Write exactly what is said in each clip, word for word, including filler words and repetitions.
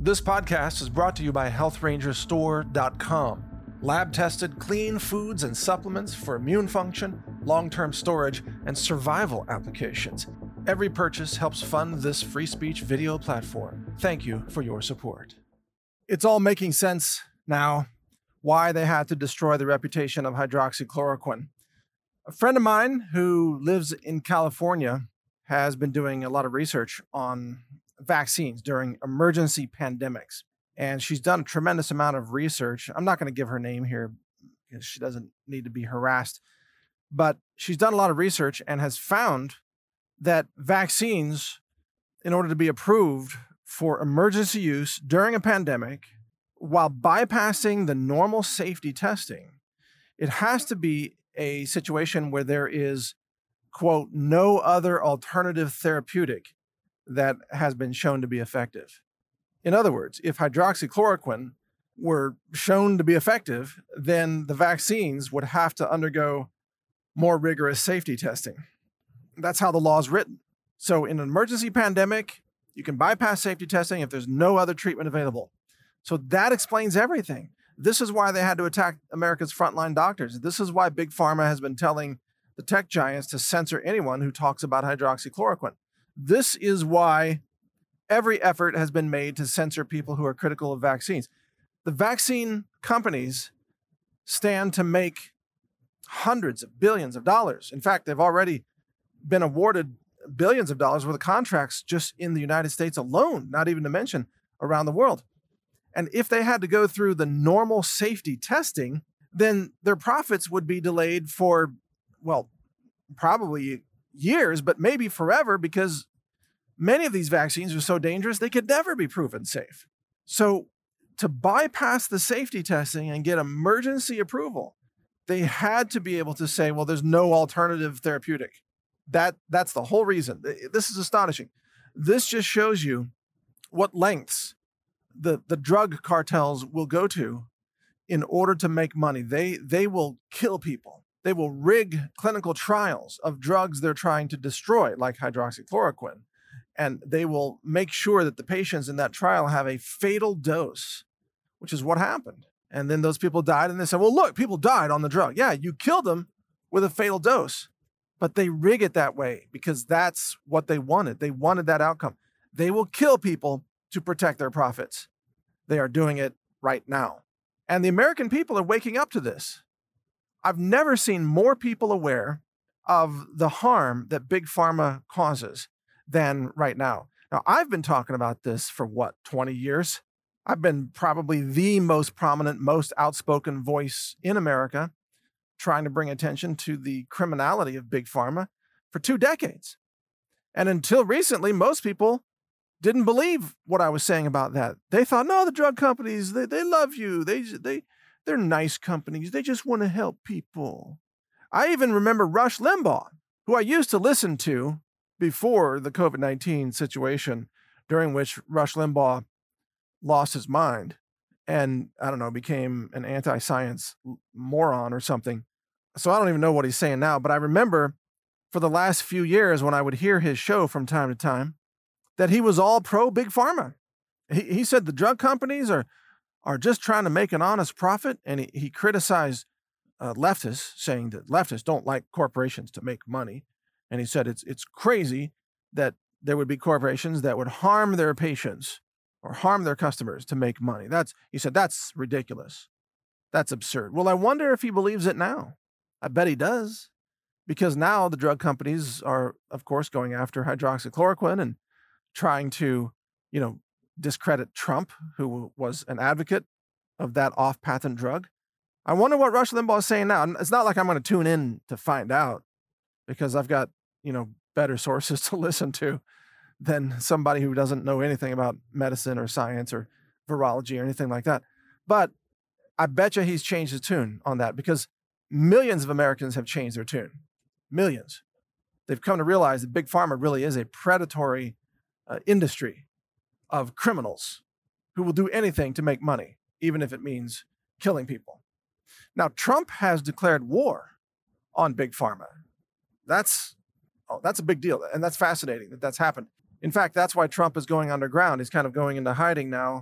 This podcast is brought to you by health ranger store dot com. Lab-tested, clean foods and supplements for immune function, long-term storage, and survival applications. Every purchase helps fund this free speech video platform. Thank you for your support. It's all making sense now why they had to destroy the reputation of hydroxychloroquine. A friend of mine who lives in California has been doing a lot of research on vaccines during emergency pandemics. And she's done a tremendous amount of research. I'm not going to give her name here because she doesn't need to be harassed. But she's done a lot of research and has found that vaccines, in order to be approved for emergency use during a pandemic, while bypassing the normal safety testing, it has to be a situation where there is, quote, no other alternative therapeutic that has been shown to be effective. In other words, if hydroxychloroquine were shown to be effective, then the vaccines would have to undergo more rigorous safety testing. That's how the law is written. So in an emergency pandemic, you can bypass safety testing if there's no other treatment available. So that explains everything. This is why they had to attack America's frontline doctors. This is why Big Pharma has been telling the tech giants to censor anyone who talks about hydroxychloroquine. This is why every effort has been made to censor people who are critical of vaccines. The vaccine companies stand to make hundreds of billions of dollars. In fact, they've already been awarded billions of dollars worth of contracts just in the United States alone, not even to mention around the world. And if they had to go through the normal safety testing, then their profits would be delayed for, well, probably years, but maybe forever, because many of these vaccines are so dangerous they could never be proven safe. So to bypass the safety testing and get emergency approval, they had to be able to say, well, there's no alternative therapeutic. That, that's the whole reason. This is astonishing. This just shows you what lengths the, the drug cartels will go to in order to make money. They, they will kill people. They will rig clinical trials of drugs they're trying to destroy, like hydroxychloroquine. And they will make sure that the patients in that trial have a fatal dose, which is what happened. And then those people died, and they said, well, look, people died on the drug. Yeah, you killed them with a fatal dose. But they rig it that way because that's what they wanted. They wanted that outcome. They will kill people to protect their profits. They are doing it right now. And the American people are waking up to this. I've never seen more people aware of the harm that Big Pharma causes than right now. Now, I've been talking about this for what, twenty years? I've been probably the most prominent, most outspoken voice in America trying to bring attention to the criminality of Big Pharma for two decades. And until recently, most people didn't believe what I was saying about that. They thought, no, the drug companies, they, they love you. They, they, they're nice companies. They just want to help people. I even remember Rush Limbaugh, who I used to listen to before the COVID nineteen situation, during which Rush Limbaugh lost his mind and, I don't know, became an anti-science moron or something. So I don't even know what he's saying now, but I remember for the last few years when I would hear his show from time to time, that he was all pro Big Pharma. He, he said the drug companies are, are just trying to make an honest profit, and he, he criticized uh, leftists, saying that leftists don't like corporations to make money. And he said it's it's crazy that there would be corporations that would harm their patients or harm their customers to make money. That's, he said, that's ridiculous. That's absurd. Well, I wonder if he believes it now. I bet he does, because now the drug companies are, of course, going after hydroxychloroquine and trying to, you know, discredit Trump, who was an advocate of that off-patent drug. I wonder what Rush Limbaugh is saying now. It's not like I'm going to tune in to find out, because I've got, you know, better sources to listen to than somebody who doesn't know anything about medicine or science or virology or anything like that. But I bet you he's changed his tune on that, because millions of Americans have changed their tune. Millions. They've come to realize that Big Pharma really is a predatory uh, industry of criminals who will do anything to make money, even if it means killing people. Now, Trump has declared war on Big Pharma. That's, oh, that's a big deal, and that's fascinating that that's happened. In fact, that's why Trump is going underground. He's kind of going into hiding now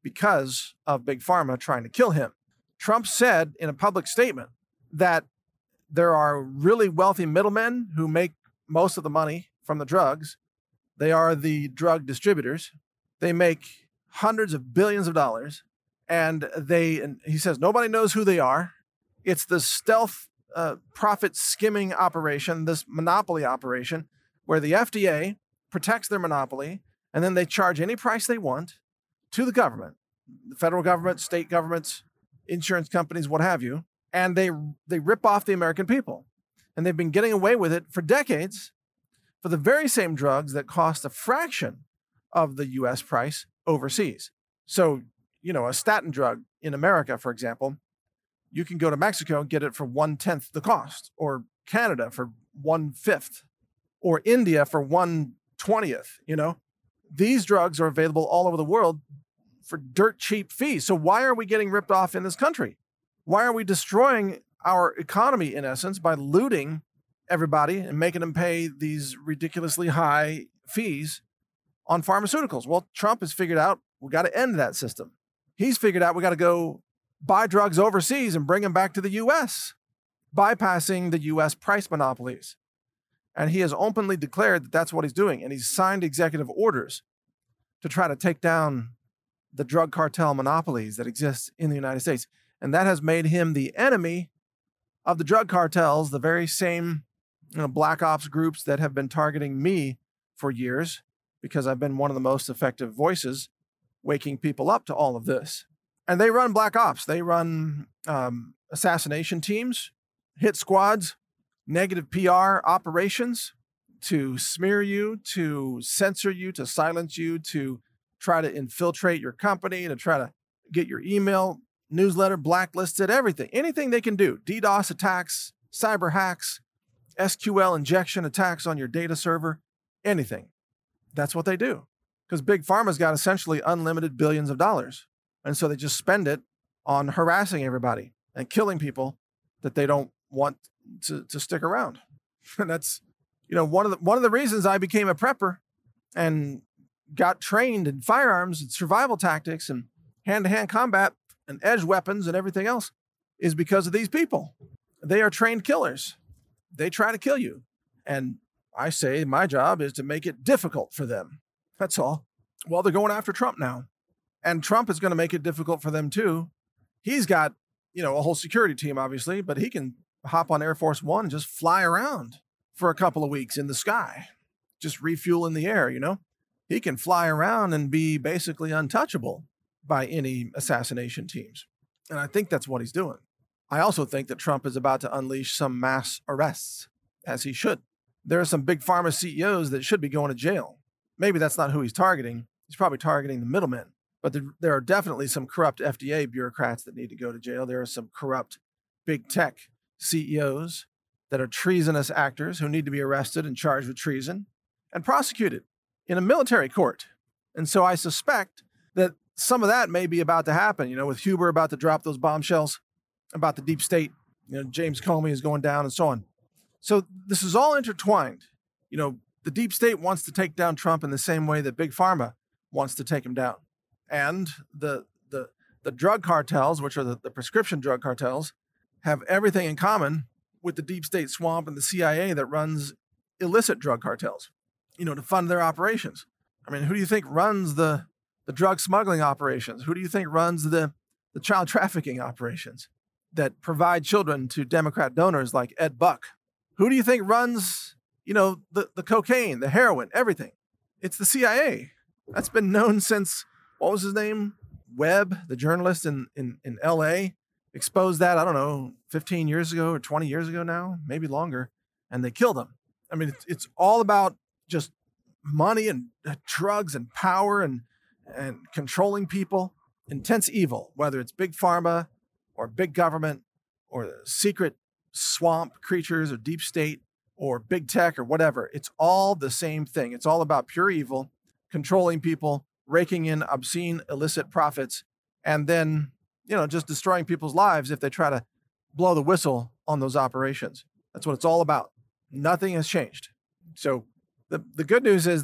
because of Big Pharma trying to kill him. Trump said in a public statement that there are really wealthy middlemen who make most of the money from the drugs. They are the drug distributors. They make hundreds of billions of dollars. And they, and he says, nobody knows who they are. It's the stealth uh, profit skimming operation, this monopoly operation, where the F D A protects their monopoly, and then they charge any price they want to the government, the federal government, state governments, insurance companies, what have you, and they they rip off the American people. And they've been getting away with it for decades for the very same drugs that cost a fraction of the U S price overseas. So, you know, a statin drug in America, for example, you can go to Mexico and get it for one-tenth the cost, or Canada for one-fifth, or India for one-twentieth, you know? These drugs are available all over the world for dirt cheap fees. So why are we getting ripped off in this country? Why are we destroying our economy, in essence, by looting everybody and making them pay these ridiculously high fees on pharmaceuticals? Well, Trump has figured out we got to end that system. He's figured out we got to go buy drugs overseas and bring them back to the U S, bypassing the U S price monopolies. And he has openly declared that that's what he's doing. And he's signed executive orders to try to take down the drug cartel monopolies that exist in the United States. And that has made him the enemy of the drug cartels, the very same, you know, black ops groups that have been targeting me for years, because I've been one of the most effective voices waking people up to all of this. And they run black ops. They run um, assassination teams, hit squads, negative P R operations to smear you, to censor you, to silence you, to try to infiltrate your company, to try to get your email newsletter blacklisted, everything, anything they can do. DDoS attacks, cyber hacks, S Q L injection attacks on your data server, anything. That's what they do. Because Big Pharma's got essentially unlimited billions of dollars. And so they just spend it on harassing everybody and killing people that they don't want to, to stick around. And that's, you know, one of the one of the reasons I became a prepper and got trained in firearms and survival tactics and hand-to-hand combat and edge weapons and everything else is because of these people. They are trained killers. They try to kill you. And I say my job is to make it difficult for them. That's all. Well, they're going after Trump now. And Trump is going to make it difficult for them too. He's got, you know, a whole security team, obviously, but he can hop on Air Force One and just fly around for a couple of weeks in the sky, just refuel in the air, you know? He can fly around and be basically untouchable by any assassination teams. And I think that's what he's doing. I also think that Trump is about to unleash some mass arrests, as he should. There are some big pharma C E Os that should be going to jail. Maybe that's not who he's targeting. He's probably targeting the middlemen. But there, there are definitely some corrupt F D A bureaucrats that need to go to jail. There are some corrupt big tech C E Os that are treasonous actors who need to be arrested and charged with treason and prosecuted in a military court. And so I suspect that some of that may be about to happen, you know, with Huber about to drop those bombshells about the deep state, you know, James Comey is going down and so on. So this is all intertwined. You know, the deep state wants to take down Trump in the same way that Big Pharma wants to take him down. And the the the drug cartels, which are the, the prescription drug cartels, have everything in common with the deep state swamp and the C I A that runs illicit drug cartels, you know, to fund their operations. I mean, who do you think runs the, the drug smuggling operations? Who do you think runs the, the child trafficking operations that provide children to Democrat donors like Ed Buck? Who do you think runs, you know, the, the cocaine, the heroin, everything? It's the C I A. That's been known since, what was his name? Webb, the journalist in, in, in L A, exposed that, I don't know, fifteen years ago or twenty years ago now, maybe longer, and they killed him. I mean, it's, it's all about just money and drugs and power and, and controlling people. Intense evil, whether it's big pharma or big government or the secret swamp creatures or deep state or big tech or whatever. It's all the same thing. It's all about pure evil, controlling people, raking in obscene, illicit profits, and then, you know, just destroying people's lives if they try to blow the whistle on those operations. That's what it's all about. Nothing has changed. So the, the good news is that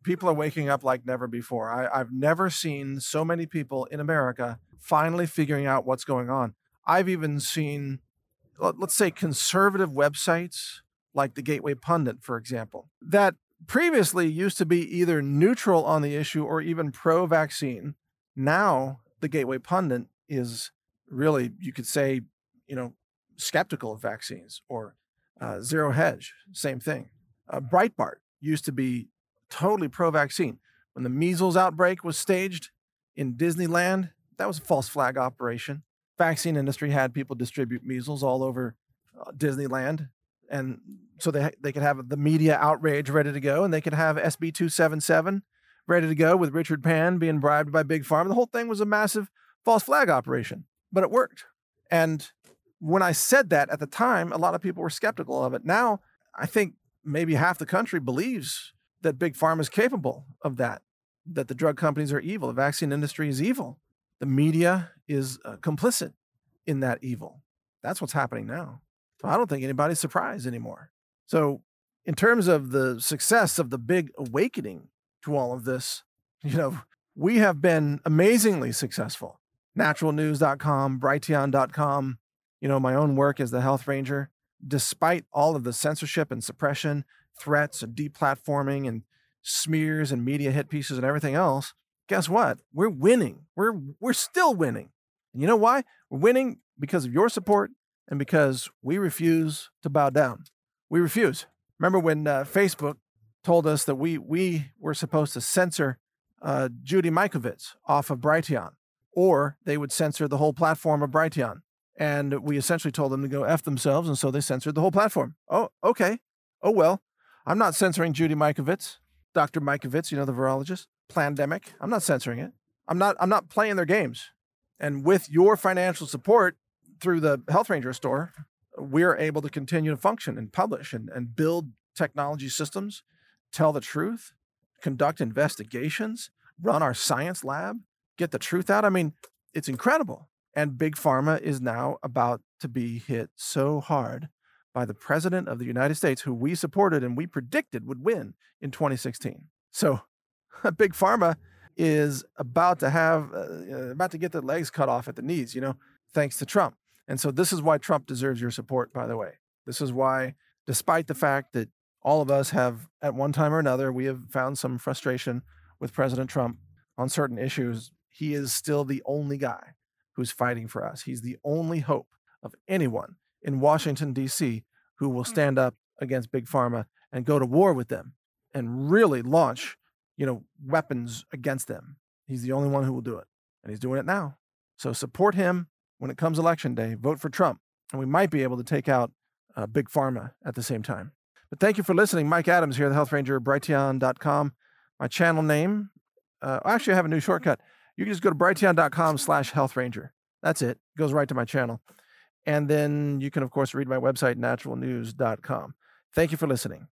people are waking up like never before. I, I've never seen so many people in America finally figuring out what's going on. I've even seen, let's say, conservative websites like the Gateway Pundit, for example, that previously used to be either neutral on the issue or even pro-vaccine. Now, the Gateway Pundit is really, you could say, you know, skeptical of vaccines, or uh, Zero Hedge, same thing. Uh, Breitbart used to be totally pro-vaccine. When the measles outbreak was staged in Disneyland, that was a false flag operation. Vaccine industry had people distribute measles all over uh, Disneyland, and so they they could have the media outrage ready to go, and they could have S B two seventy-seven ready to go with Richard Pan being bribed by Big Pharma. The whole thing was a massive false flag operation, but it worked. And when I said that at the time, a lot of people were skeptical of it. Now, I think maybe half the country believes that Big Pharma is capable of that, that the drug companies are evil, the vaccine industry is evil, the media is uh, complicit in that evil. That's what's happening now. So I don't think anybody's surprised anymore. So in terms of the success of the big awakening to all of this, you know, we have been amazingly successful. natural news dot com, Brighteon dot com, you know, my own work as the Health Ranger, despite all of the censorship and suppression, threats and deplatforming and smears and media hit pieces and everything else, guess what? We're winning. We're we're still winning. And you know why? We're winning because of your support and because we refuse to bow down. We refuse. Remember when uh, Facebook told us that we we were supposed to censor uh, Judy Mikovits off of Brighteon, or they would censor the whole platform of Brighteon. And we essentially told them to go F themselves, and so they censored the whole platform. Oh, okay. Oh, well, I'm not censoring Judy Mikovits, Doctor Mikovits, you know, the virologist, Plandemic. I'm not censoring it. I'm not, I'm not playing their games. And with your financial support through the Health Ranger store, we're able to continue to function and publish and, and build technology systems, tell the truth, conduct investigations, run our science lab, get the truth out. I mean, it's incredible. And Big Pharma is now about to be hit so hard by the president of the United States, who we supported and we predicted would win in twenty sixteen. So Big Pharma is about to have, uh, about to get their legs cut off at the knees, you know, thanks to Trump. And so this is why Trump deserves your support, by the way. This is why, despite the fact that all of us have, at one time or another, we have found some frustration with President Trump on certain issues, he is still the only guy who's fighting for us. He's the only hope of anyone in Washington, D C, who will stand up against Big Pharma and go to war with them and really launch, you know, weapons against them. He's the only one who will do it, and he's doing it now. So support him when it comes election day. Vote for Trump, and we might be able to take out uh, Big Pharma at the same time. But thank you for listening. Mike Adams here, the Health Ranger, Brighteon dot com. My channel name, uh, actually I have a new shortcut. You can just go to Brighteon dot com slash Health Ranger. That's it. It goes right to my channel. And then you can, of course, read my website, natural news dot com. Thank you for listening.